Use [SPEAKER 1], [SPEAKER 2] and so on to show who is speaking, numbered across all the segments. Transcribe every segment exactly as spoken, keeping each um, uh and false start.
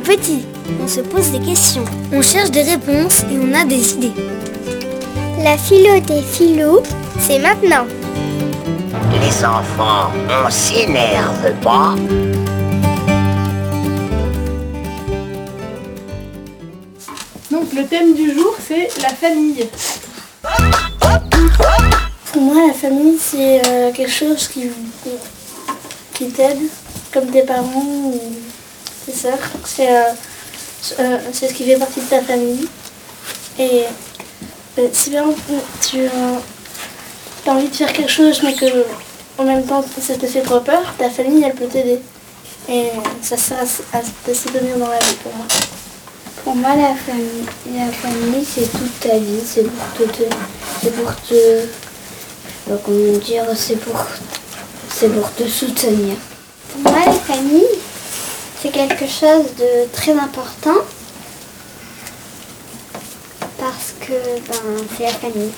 [SPEAKER 1] petit. On se pose des questions. On cherche des réponses et on a des idées.
[SPEAKER 2] La philo des philous, c'est maintenant.
[SPEAKER 3] Les enfants, on s'énerve pas.
[SPEAKER 4] Donc le thème du jour, c'est la famille.
[SPEAKER 5] Pour moi, la famille, c'est euh, quelque chose qui, qui t'aide, comme tes parents ou tes sœurs. C'est, euh, euh, c'est ce qui fait partie de ta famille. Et euh, si bien tu euh, as envie de faire quelque chose, mais que en même temps ça te fait trop peur, ta famille, elle peut t'aider. Et ça sert à, à te soutenir dans la vie pour moi.
[SPEAKER 6] Pour moi, la famille, la famille c'est toute ta vie, c'est pour te, c'est pour te, je sais pas comment dire, c'est pour, c'est pour te soutenir.
[SPEAKER 2] Pour moi, la famille, c'est quelque chose de très important parce que ben, c'est la famille.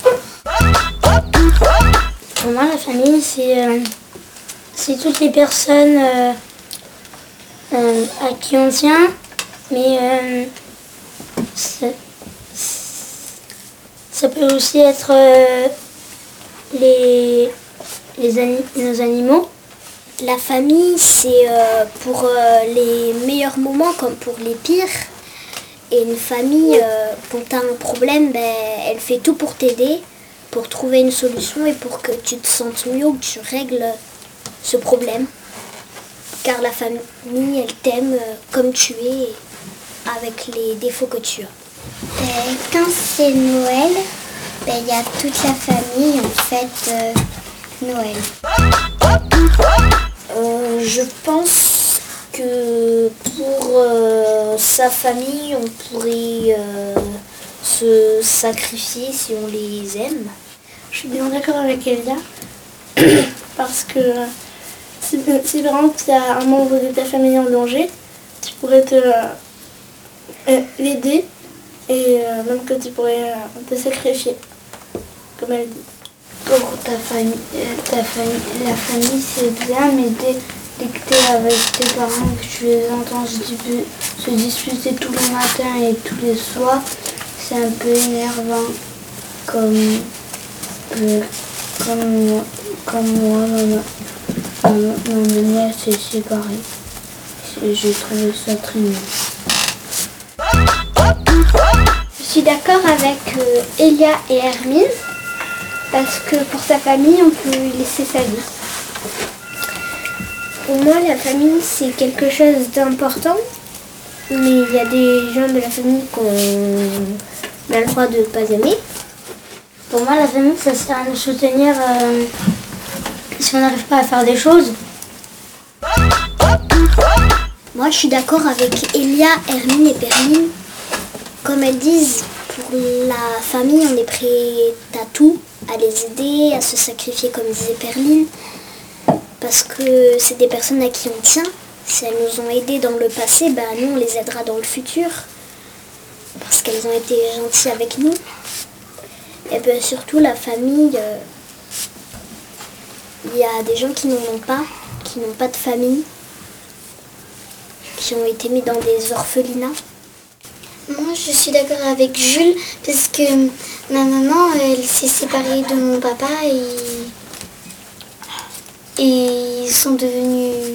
[SPEAKER 1] Pour moi, la famille, c'est, euh, c'est toutes les personnes euh, euh, à qui on tient, mais euh, ça, ça peut aussi être euh, les, les ani- nos animaux.
[SPEAKER 7] La famille, c'est euh, pour euh, les meilleurs moments comme pour les pires. Et une famille, euh, quand tu as un problème, ben, elle fait tout pour t'aider, pour trouver une solution et pour que tu te sentes mieux ou que tu règles ce problème. Car la famille, elle t'aime euh, comme tu es, avec les défauts que tu as.
[SPEAKER 2] Et quand c'est Noël, ben, il y a toute la famille, en fait, euh, Noël.
[SPEAKER 7] Euh, je pense que pour euh, sa famille, on pourrait euh, se sacrifier si on les aime.
[SPEAKER 5] Je suis bien d'accord avec Elia, parce que si, si par exemple tu as un membre de ta famille en danger, tu pourrais te euh, l'aider et euh, même que tu pourrais euh, te sacrifier, comme elle dit.
[SPEAKER 6] Pour ta famille, ta famille, la famille c'est bien, mais dès, dès que tu es avec tes parents, que tu les entends se, dispu- se disputer tous les matins et tous les soirs, c'est un peu énervant. Comme, euh, comme, comme moi, ma, ma, ma manière s'est séparée. J'ai trouvé ça très bien.
[SPEAKER 2] Je suis d'accord avec euh, Elia et Hermine, parce que pour sa famille, on peut laisser sa vie.
[SPEAKER 7] Pour moi, la famille, c'est quelque chose d'important, mais il y a des gens de la famille qu'on a le droit de ne pas aimer.
[SPEAKER 1] Pour moi, la famille, ça sert à nous soutenir euh, si on n'arrive pas à faire des choses.
[SPEAKER 7] Moi, je suis d'accord avec Elia, Hermine et Perline. Comme elles disent, pour la famille, on est prêt à tout, à les aider, à se sacrifier, comme disait Perline, parce que c'est des personnes à qui on tient. Si elles nous ont aidés dans le passé, ben nous, on les aidera dans le futur, parce qu'elles ont été gentilles avec nous. Et bien surtout, la famille, euh, il y a des gens qui n'en ont pas, qui n'ont pas de famille, qui ont été mis dans des orphelinats.
[SPEAKER 2] Moi, je suis d'accord avec Jules, parce que ma maman, elle s'est séparée de mon papa et, et ils sont devenus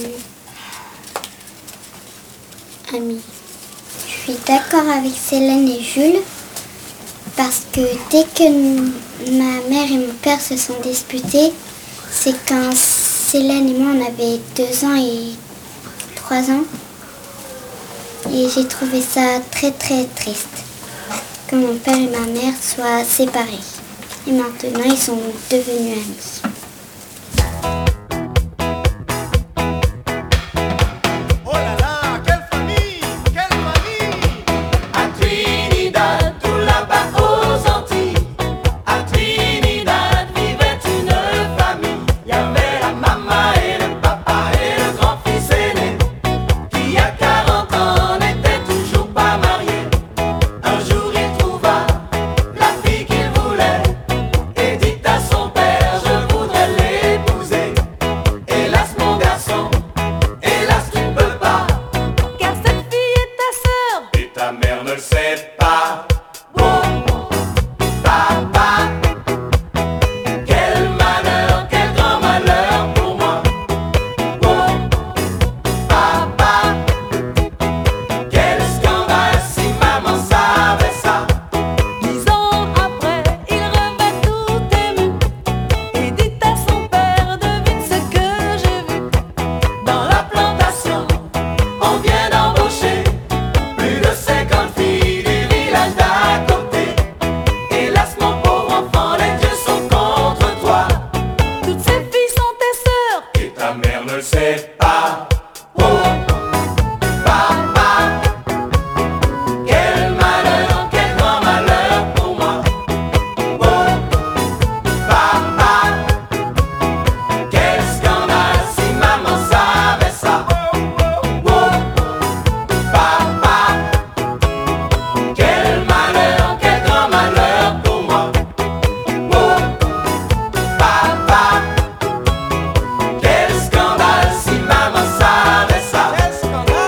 [SPEAKER 2] amis. Je suis d'accord avec Célène et Jules, parce que dès que ma mère et mon père se sont disputés, c'est quand Célène et moi, on avait deux ans et trois ans. Et j'ai trouvé ça très très triste que mon père et ma mère soient séparés. Et maintenant, ils sont devenus amis.
[SPEAKER 8] Et dit à son père, je vous le sais pas. Oh, papa, quel malheur, quel grand malheur pour moi. Oh, papa, quel scandale si maman savait ça. Oh, papa, quel malheur, quel grand malheur pour moi. Oh, papa, quel scandale si maman savait ça. Quel scandale.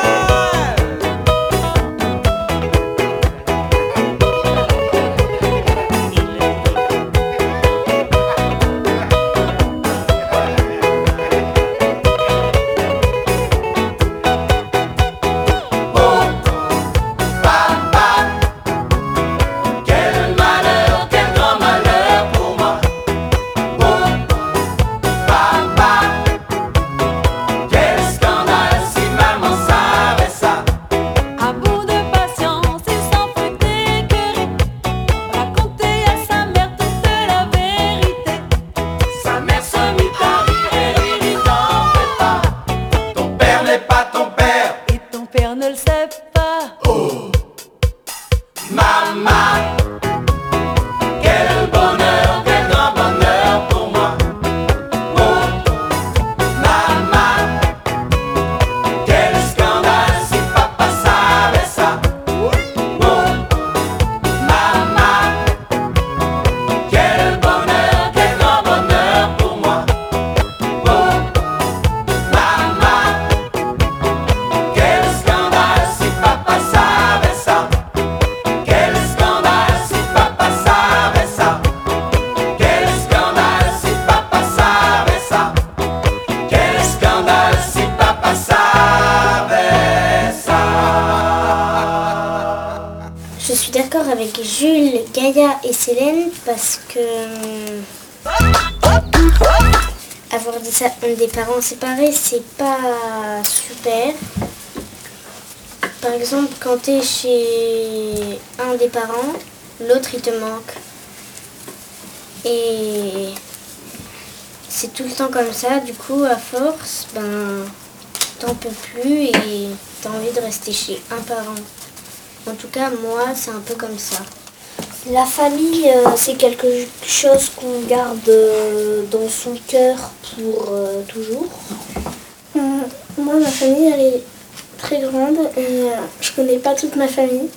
[SPEAKER 8] Oh, papa, quel malheur, quel grand malheur pour moi. Oh, papa, quel scandale si maman savait ça.
[SPEAKER 9] À bout de patience, il s'en fut écœuré, raconter à sa mère toute la vérité.
[SPEAKER 8] Sa mère se mit à rire et lui dit t'en fais pas. Ton père n'est pas ton père.
[SPEAKER 9] Et ton père ne le sait pas.
[SPEAKER 8] Maman, quel bonheur, quel grand bonheur pour moi. Oh, maman, quel scandale si papa savait ça. Oh, maman, quel bonheur, quel grand bonheur pour moi. Oh, maman, quel scandale si papa savait ça. Quel scandale si papa savait ça. Quel scandale si papa savait ça. Quel scandale si papa savait ça.
[SPEAKER 7] Je suis d'accord avec Jules, Gaïa et Célène parce que avoir des, sa- des parents séparés, c'est pas super. Par exemple, quand t'es chez un des parents, l'autre il te manque. Et c'est tout le temps comme ça, du coup, à force, ben, t'en peux plus et t'as envie de rester chez un parent. En tout cas, moi, c'est un peu comme ça.
[SPEAKER 6] La famille, euh, c'est quelque chose qu'on garde euh, dans son cœur pour euh, toujours.
[SPEAKER 5] Hum, Moi, ma famille, elle est très grande et euh, je connais pas toute ma famille.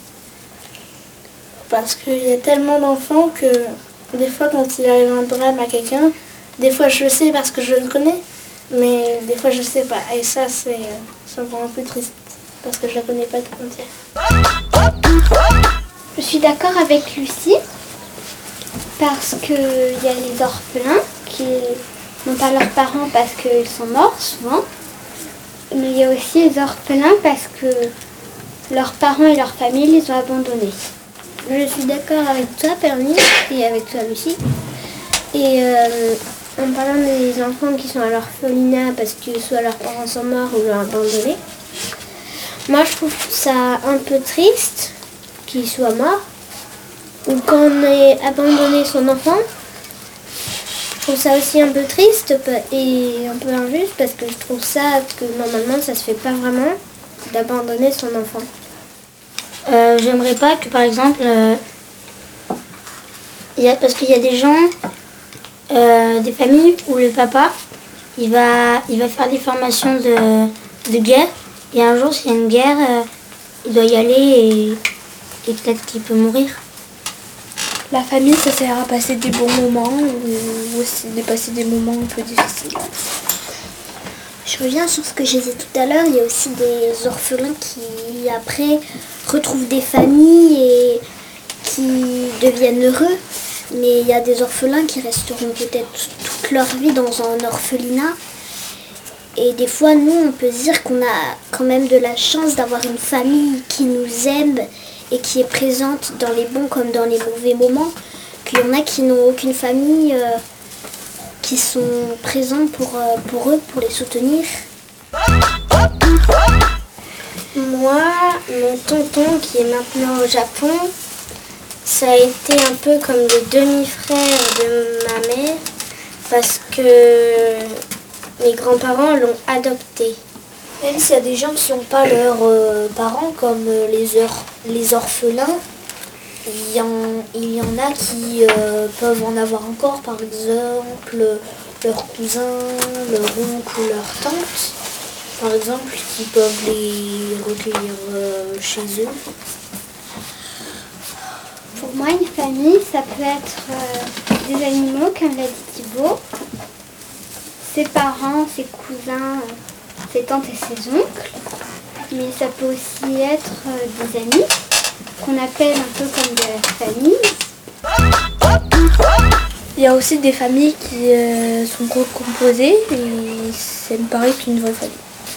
[SPEAKER 5] Parce qu'il y a tellement d'enfants que des fois, quand il arrive un drame à quelqu'un, des fois je le sais parce que je le connais, mais des fois je le sais pas. Et ça, c'est euh, c'est encore un peu triste parce que je la connais pas tout entière.
[SPEAKER 2] Je suis d'accord avec Lucie parce qu'il y a les orphelins qui n'ont pas leurs parents parce qu'ils sont morts souvent. Mais il y a aussi les orphelins parce que leurs parents et leur famille les ont abandonnés.
[SPEAKER 7] Je suis d'accord avec toi, Perline, et avec toi, Lucie. Et euh, en parlant des enfants qui sont à l'orphelinat parce que soit leurs parents sont morts ou l'ont abandonné, moi je trouve ça un peu triste qu'ils soient morts. Ou quand on est abandonné son enfant, je trouve ça aussi un peu triste et un peu injuste parce que je trouve ça que normalement ça se fait pas vraiment d'abandonner son enfant.
[SPEAKER 1] Euh, J'aimerais pas que, par exemple, euh, y a, parce qu'il y a des gens, euh, des familles où le papa, il va, il va faire des formations de, de guerre, et un jour, s'il y a une guerre, euh, il doit y aller et, et peut-être qu'il peut mourir.
[SPEAKER 5] La famille, ça sert à passer des bons moments ou aussi de passer des moments un peu difficiles.
[SPEAKER 7] Je reviens sur ce que j'ai dit tout à l'heure, il y a aussi des orphelins qui après retrouvent des familles et qui deviennent heureux. Mais il y a des orphelins qui resteront peut-être toute leur vie dans un orphelinat. Et des fois, nous, on peut se dire qu'on a quand même de la chance d'avoir une famille qui nous aime et qui est présente dans les bons comme dans les mauvais moments. Qu'il y en a qui n'ont aucune famille, euh, qui sont présents pour, euh, pour eux, pour les soutenir.
[SPEAKER 2] Moi, mon tonton qui est maintenant au Japon, ça a été un peu comme le demi-frère de ma mère parce que
[SPEAKER 7] mes grands-parents l'ont adopté.
[SPEAKER 10] Même s'il y a des gens qui n'ont pas leurs euh, parents, comme euh, les, or- les orphelins, il y, en, il y en a qui euh, peuvent en avoir encore, par exemple leurs cousins, leur oncle ou leur tante, par exemple, qui peuvent les recueillir euh, chez eux.
[SPEAKER 2] Pour moi, une famille, ça peut être euh, des animaux, comme l'a dit Thibaut, ses parents, ses cousins, ses tantes et ses oncles, mais ça peut aussi être euh, des amis, qu'on appelle un peu comme de la famille.
[SPEAKER 5] Il y a aussi des familles qui euh, sont recomposées et ça me paraît qu'une vraie famille.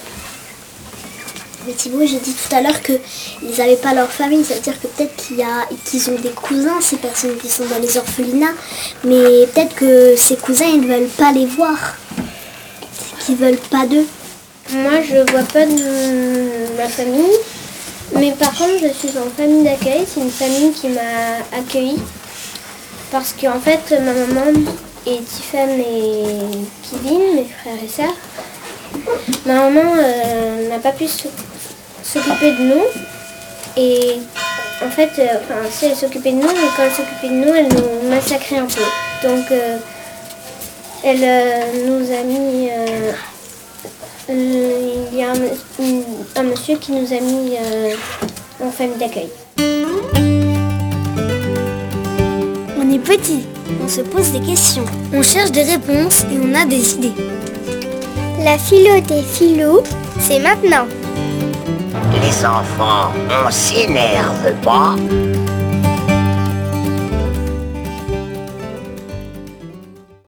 [SPEAKER 7] Mais Thibaut, j'ai dit tout à l'heure qu'ils n'avaient pas leur famille, ça veut dire que peut-être qu'il y a, qu'ils ont des cousins, ces personnes qui sont dans les orphelinats, mais peut-être que ces cousins, ils ne veulent pas les voir, qu'ils ne veulent pas d'eux.
[SPEAKER 2] Moi, je vois pas de ma famille, mais par contre, je suis en famille d'accueil. C'est une famille qui m'a accueillie parce qu'en fait, ma maman et Tiffany et Kevin, mes frères et sœurs, ma maman euh, n'a pas pu s'occuper de nous et en fait, euh, enfin, si elle s'occupait de nous, mais quand elle s'occupait de nous, elle nous massacrait un peu. Donc, euh, elle euh, nous a mis... Euh, il y a un, une, un monsieur qui nous a mis euh, en famille d'accueil.
[SPEAKER 7] On est petit, on se pose des questions, on cherche des réponses et on a des idées.
[SPEAKER 2] La philo des philous, c'est maintenant.
[SPEAKER 3] Les enfants, on s'énerve pas.